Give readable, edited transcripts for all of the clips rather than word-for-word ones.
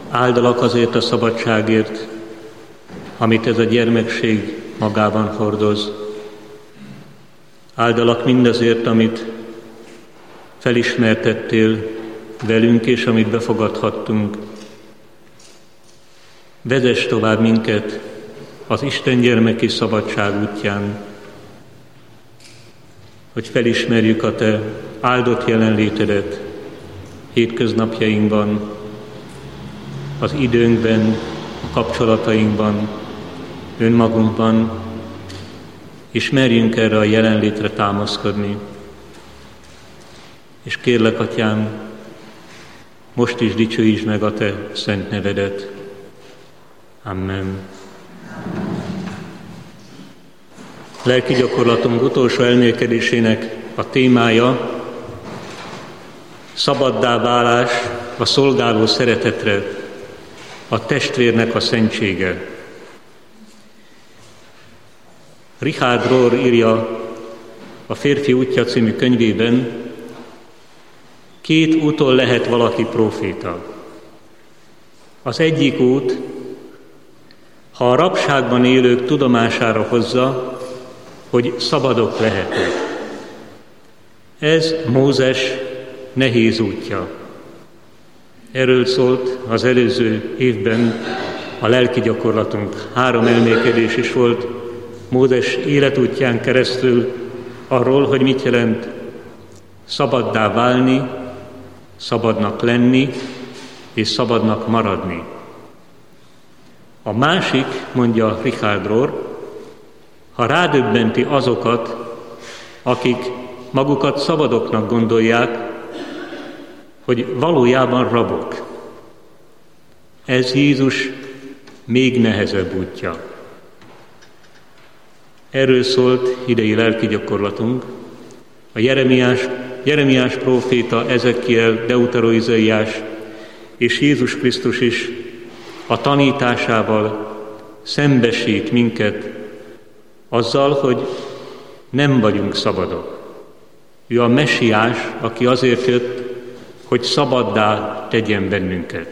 Áldalak azért a szabadságért, amit ez a gyermekség magában hordoz. Áldalak mindazért, amit felismertettél velünk, és amit befogadhattunk. Vezess tovább minket az Isten gyermeki szabadság útján, hogy felismerjük a Te áldott jelenlétedet hétköznapjainkban, az időnkben, a kapcsolatainkban, önmagunkban, és merjünk erre a jelenlétre támaszkodni. És kérlek, Atyám, most is dicsőítsd meg a Te szent nevedet. Amen. Lelki gyakorlatunk utolsó elmélkedésének a témája szabaddá válás a szolgáló szeretetre, a testvérnek a szentsége. Richard Rohr írja a Férfi útja című könyvében, 2 úton lehet valaki próféta. Az egyik út, ha a rabságban élők tudomására hozza, hogy szabadok lehetnek. Ez Mózes nehéz útja. Erről szólt az előző évben a lelki gyakorlatunk. 3 elmélkedés is volt Mózes életútján keresztül arról, hogy mit jelent szabaddá válni, szabadnak lenni és szabadnak maradni. A másik, mondja Richard Rohr, ha rádöbbenti azokat, akik magukat szabadoknak gondolják, hogy valójában rabok. Ez Jézus még nehezebb útja. Erről szólt idei lelki gyakorlatunk. A Jeremiás próféta, Ezekiel, Deuteroizaiás és Jézus Krisztus is a tanításával szembesít minket azzal, hogy nem vagyunk szabadok. Ő a Mesiás, aki azért jött, hogy szabaddá tegyen bennünket.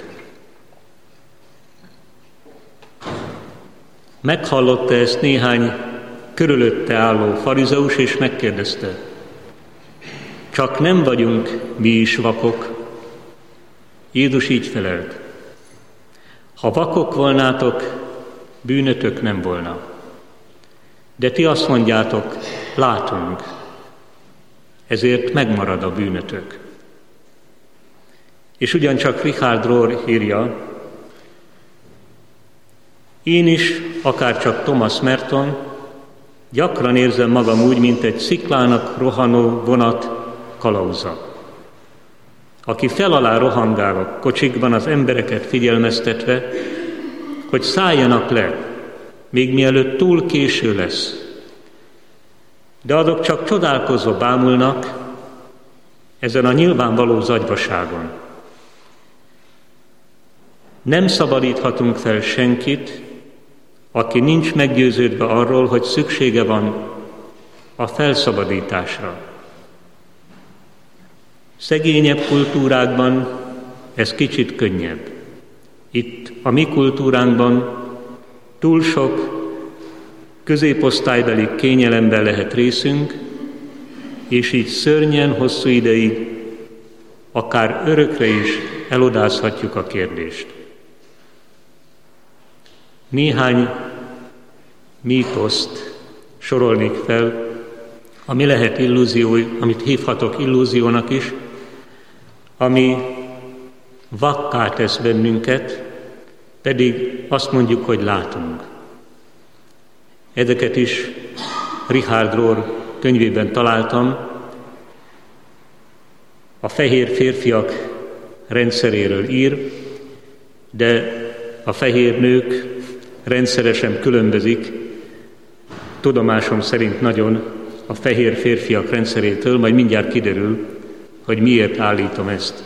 Meghallotta ezt néhány körülötte álló farizeus, és megkérdezte, csak nem vagyunk mi is vakok? Jézus így felelt, ha vakok volnátok, bűnötök nem volna. De ti azt mondjátok, látunk, ezért megmarad a bűnötök. És ugyancsak Richard Rohr írja, én is, akárcsak Thomas Merton, gyakran érzem magam úgy, mint egy sziklának rohanó vonat kalauza, aki fel alá rohangál a kocsikban az embereket figyelmeztetve, hogy szálljanak le, még mielőtt túl késő lesz. De azok csak csodálkozva bámulnak ezen a nyilvánvaló zagyvaságon. Nem szabadíthatunk fel senkit, aki nincs meggyőződve arról, hogy szüksége van a felszabadításra. Szegényebb kultúrákban ez kicsit könnyebb. Itt a mi kultúránkban túl sok középosztálybeli kényelemben lehet részünk, és így szörnyen hosszú ideig, akár örökre is elodázhatjuk a kérdést. Néhány mítoszt sorolnék fel, ami lehet illúzió, amit hívhatok illúziónak is, ami vakká tesz bennünket, pedig azt mondjuk, hogy látunk. Ezeket is Richard Rohr könyvében találtam, a fehér férfiak rendszeréről ír, de a fehér nők rendszeresen különbözik, tudomásom szerint nagyon a fehér férfiak rendszerétől, majd mindjárt kiderül, hogy miért állítom ezt.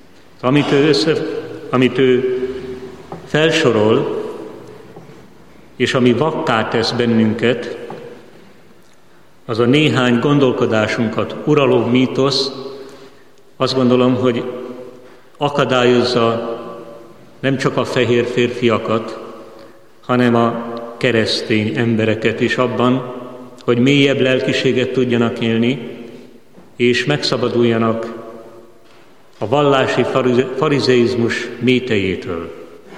Amit ő felsorol, és ami vakká tesz bennünket, az a néhány gondolkodásunkat uraló mítosz, azt gondolom, hogy akadályozza nem csak a fehér férfiakat, hanem a keresztény embereket is abban, hogy mélyebb lelkiséget tudjanak élni, és megszabaduljanak a vallási farizeizmus métejétől.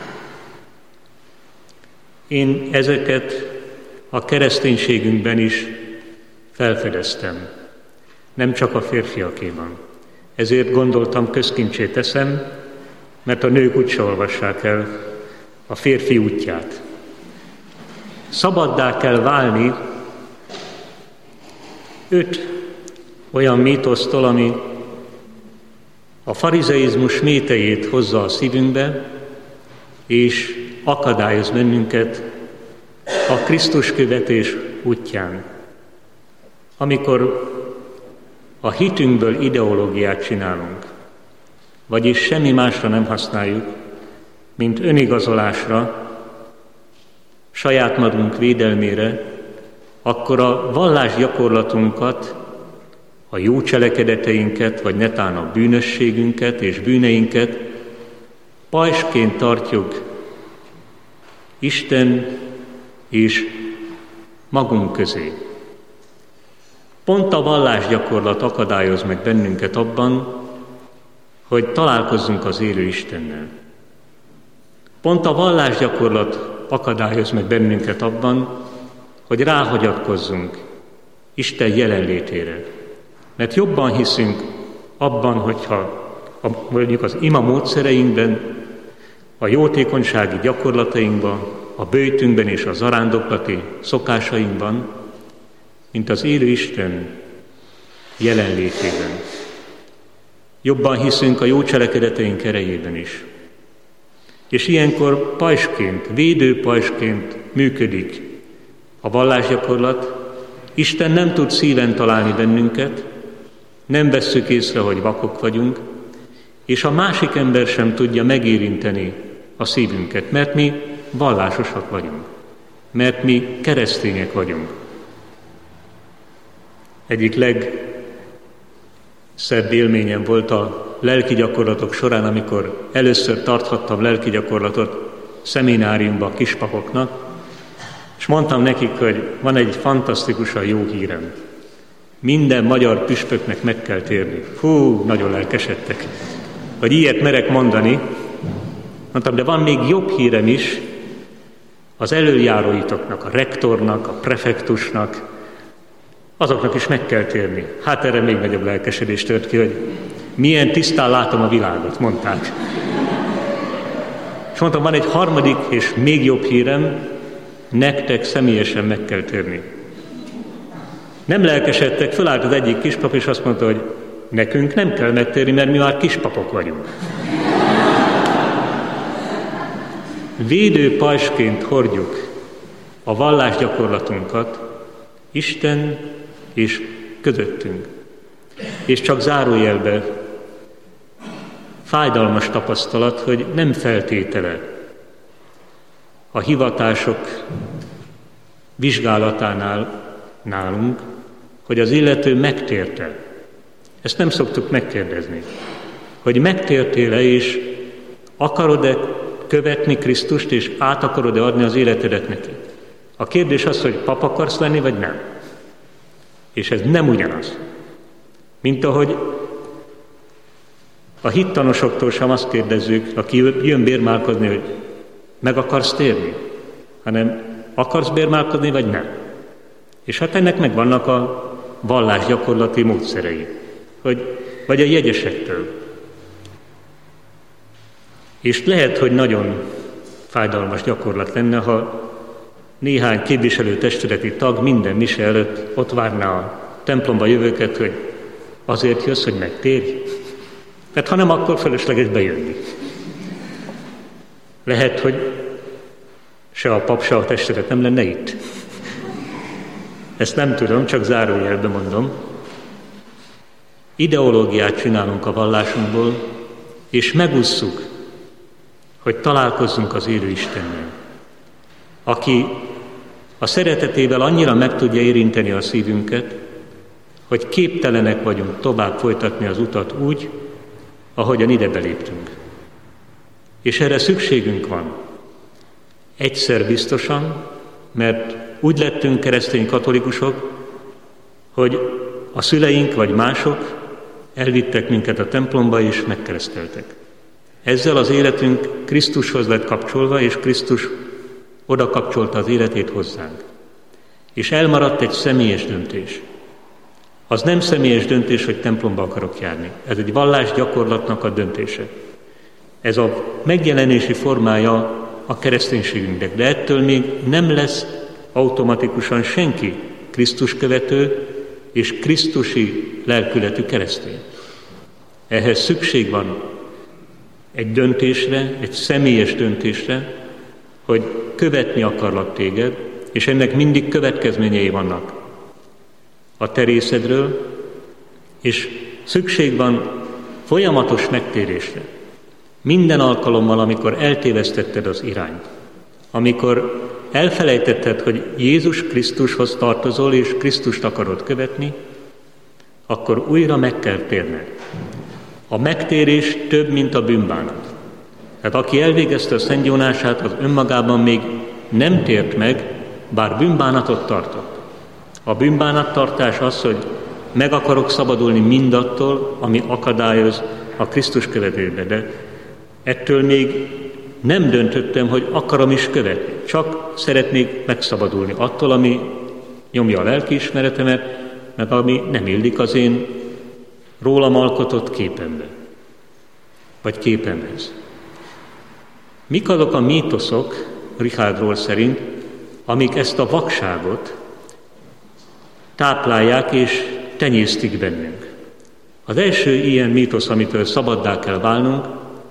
Én ezeket a kereszténységünkben is felfedeztem, nem csak a férfiakéban. Ezért gondoltam, közkincsé teszem, mert a nők úgyse olvassák el a férfi útját. Szabaddá kell válni 5 olyan mítosztól, ami a farizeizmus métejét hozza a szívünkbe, és akadályoz bennünket a Krisztus követés útján. Amikor a hitünkből ideológiát csinálunk, vagyis semmi másra nem használjuk, mint önigazolásra, saját magunk védelmére, akkor a vallásgyakorlatunkat, a jó cselekedeteinket, vagy netán a bűnösségünket és bűneinket pajsként tartjuk Isten és magunk közé. Pont a vallásgyakorlat akadályoz meg bennünket abban, hogy találkozzunk az élő Istennel. Pont a vallásgyakorlat akadályoz meg bennünket abban, hogy ráhagyatkozzunk Isten jelenlétére. Mert jobban hiszünk abban, hogyha mondjuk az ima módszereinkben, a jótékonysági gyakorlatainkban, a böjtünkben és a zarándoklati szokásainkban, mint az élő Isten jelenlétében. Jobban hiszünk a jó cselekedeteink erejében is. És ilyenkor pajsként, védőpajsként működik a vallásgyakorlat. Isten nem tud szíven találni bennünket, nem vesszük észre, hogy vakok vagyunk, és a másik ember sem tudja megérinteni a szívünket, mert mi vallásosak vagyunk, mert mi keresztények vagyunk. Egyik legszebb élményem volt a lelki gyakorlatok során, amikor először tarthattam lelki gyakorlatot szemináriumban kispapoknak, és mondtam nekik, hogy van egy fantasztikusan jó hírem. Minden magyar püspöknek meg kell térni. Hú, nagyon lelkesedtek, hogy ilyet merek mondani. Mondtam, de van még jobb hírem is, az elöljáróitoknak, a rektornak, a prefektusnak, azoknak is meg kell térni. Hát erre még nagyobb lelkesedés tört ki, hogy milyen tisztán látom a világot, mondták. És mondtam, van egy harmadik és még jobb hírem, nektek személyesen meg kell térni. Nem lelkesedtek, fölállt az egyik kispap, és azt mondta, hogy nekünk nem kell megtérni, mert mi már kispapok vagyunk. Védőpajsként hordjuk a vallásgyakorlatunkat Isten és közöttünk. És csak zárójelbe fájdalmas tapasztalat, hogy nem feltétele a hivatások vizsgálatánál nálunk, hogy az illető megtérte. Ezt nem szoktuk megkérdezni. Hogy megtértél-e és akarod-e követni Krisztust, és át akarod-e adni az életedet neki? A kérdés az, hogy pap akarsz lenni, vagy nem. És ez nem ugyanaz. Mint ahogy a hittanosoktól sem azt kérdezzük, aki jön bérmálkozni, hogy meg akarsz térni, hanem akarsz bérmálkodni, vagy nem. És hát ennek megvannak a vallásgyakorlati módszerei, vagy a jegyesektől. És lehet, hogy nagyon fájdalmas gyakorlat lenne, ha néhány képviselőtestületi tag minden mise előtt ott várná a templomba jövőket, hogy azért jössz, hogy megtérj. Mert ha nem, akkor fölösleges bejönni. Lehet, hogy se a pap, se a testület nem lenne itt. Ezt nem tudom, csak zárójelbe mondom. Ideológiát csinálunk a vallásunkból, és megússzuk, hogy találkozzunk az élő Istennel, aki a szeretetével annyira meg tudja érinteni a szívünket, hogy képtelenek vagyunk tovább folytatni az utat úgy, ahogyan ide beléptünk. És erre szükségünk van. Egyszer biztosan, mert úgy lettünk keresztény katolikusok, hogy a szüleink vagy mások elvittek minket a templomba és megkereszteltek. Ezzel az életünk Krisztushoz lett kapcsolva, és Krisztus oda kapcsolta az életét hozzánk. És elmaradt egy személyes döntés. Az nem személyes döntés, hogy templomba akarok járni. Ez egy vallásgyakorlatnak a döntése. Ez a megjelenési formája a kereszténységünknek, de ettől még nem lesz automatikusan senki Krisztus követő és krisztusi lelkületű keresztény. Ehhez szükség van egy döntésre, egy személyes döntésre, hogy követni akarlak téged, és ennek mindig következményei vannak a te részedről, és szükség van folyamatos megtérésre. Minden alkalommal, amikor eltévesztetted az irányt, amikor elfelejtetted, hogy Jézus Krisztushoz tartozol, és Krisztust akarod követni, akkor újra meg kell térned. A megtérés több, mint a bűnbánat. Tehát aki elvégezte a szentgyónását, az önmagában még nem tért meg, bár bűnbánatot tartott. A bűnbánattartás az, hogy meg akarok szabadulni mindattól, ami akadályoz a Krisztus követőbe, de ettől még nem döntöttem, hogy akarom is követni. Csak szeretnék megszabadulni attól, ami nyomja a lelkiismeretemet, meg ami nem illik az én rólam alkotott képembe, vagy képemhez. Mik azok a mítoszok, Richard Rohr szerint, amik ezt a vakságot táplálják és tenyésztik bennünk? Az első ilyen mítosz, amitől szabaddá kell válnunk,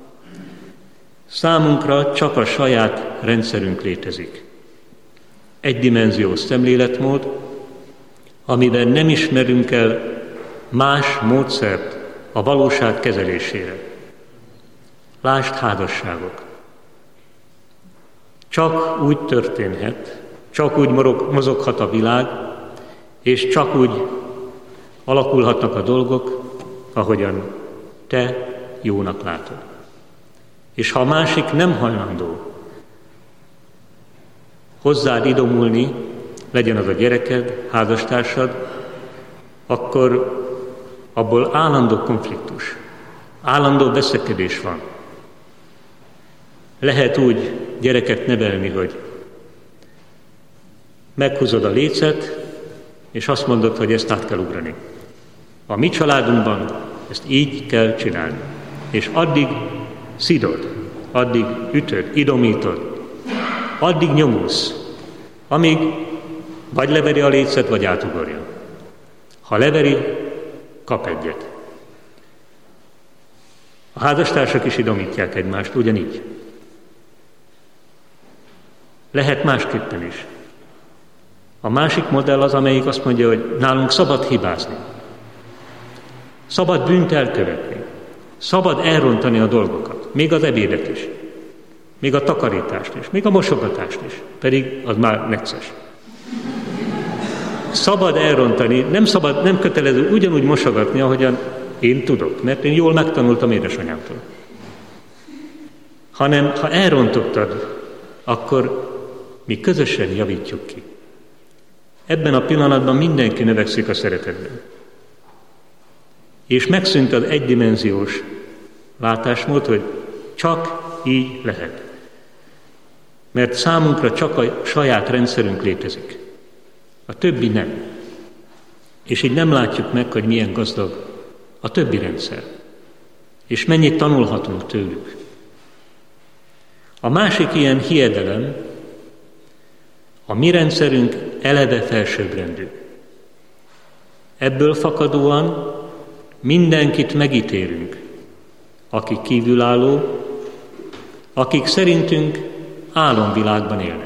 számunkra csak a saját rendszerünk létezik. Egydimenziós szemléletmód, amiben nem ismerünk el más módszert a valóság kezelésére. Lásd, házasságok. Csak úgy történhet, csak úgy mozoghat a világ, és csak úgy alakulhatnak a dolgok, ahogyan te jónak látod. És ha a másik nem hajlandó hozzád idomulni, legyen az a gyereked, házastársad, akkor abból állandó konfliktus, állandó veszekedés van. Lehet úgy gyereket nevelni, hogy meghúzod a lécet, és azt mondod, hogy ezt át kell ugrani. A mi családunkban ezt így kell csinálni. És addig szidod, addig ütöd, idomítod, addig nyomulsz, amíg vagy leveri a lécet, vagy átugorja. Ha leveri, kap egyet. A házastársak is idomítják egymást, ugyanígy. Lehet másképpen is. A másik modell az, amelyik azt mondja, hogy nálunk szabad hibázni. Szabad bűnt elkövetni. Szabad elrontani a dolgokat. Még az ebédet is. Még a takarítást is. Még a mosogatást is. Pedig az már necces. Szabad elrontani, nem kötelező ugyanúgy mosogatni, ahogyan én tudok, mert én jól megtanultam édesanyámtól. Hanem, ha elrontottad, akkor mi közösen javítjuk ki. Ebben a pillanatban mindenki növekszik a szeretetben. És megszűnt az egydimenziós látásmód, hogy csak így lehet. Mert számunkra csak a saját rendszerünk létezik. A többi nem. És így nem látjuk meg, hogy milyen gazdag a többi rendszer. És mennyit tanulhatunk tőlük. A másik ilyen hiedelem, a mi rendszerünk eleve felsőbbrendű. Ebből fakadóan mindenkit megítélünk, aki kívülálló, akik szerintünk álomvilágban élnek.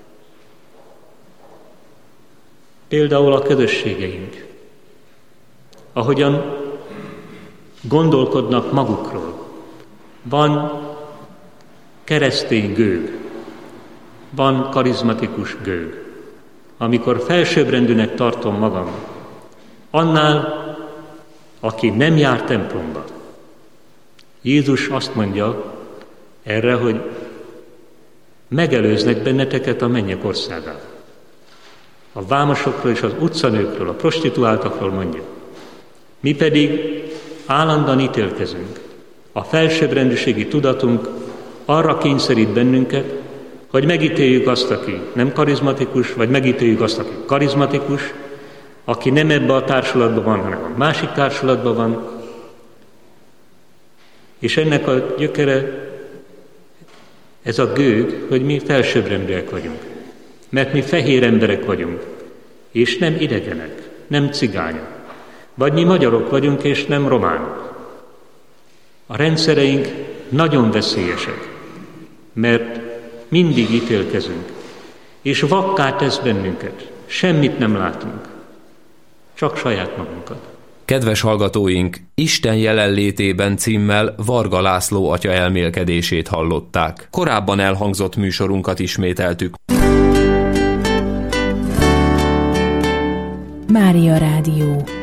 Például a közösségeink, ahogyan gondolkodnak magukról. Van keresztény gőg, van karizmatikus gőg. Amikor felsőbbrendűnek tartom magam, annál, aki nem jár templomba. Jézus azt mondja, erre, hogy megelőznek benneteket a mennyek országába. A vámosokról és az utcanőkről, a prostituáltakról mondja. Mi pedig állandóan ítélkezünk. A felsőbbrendűségi tudatunk arra kényszerít bennünket, hogy megítéljük azt, aki nem karizmatikus, vagy megítéljük azt, aki karizmatikus, aki nem ebbe a társulatban van, hanem a másik társulatban van. És ennek a gyökere ez a gőg, hogy mi felsőbbrendűek vagyunk. Mert mi fehér emberek vagyunk, és nem idegenek, nem cigányok. Vagy mi magyarok vagyunk, és nem románok. A rendszereink nagyon veszélyesek, mert mindig ítélkezünk, és vakká tesz bennünket. Semmit nem látunk, csak saját magunkat. Kedves hallgatóink, Isten jelenlétében címmel Varga László atya elmélkedését hallották. Korábban elhangzott műsorunkat ismételtük. Mária Rádió.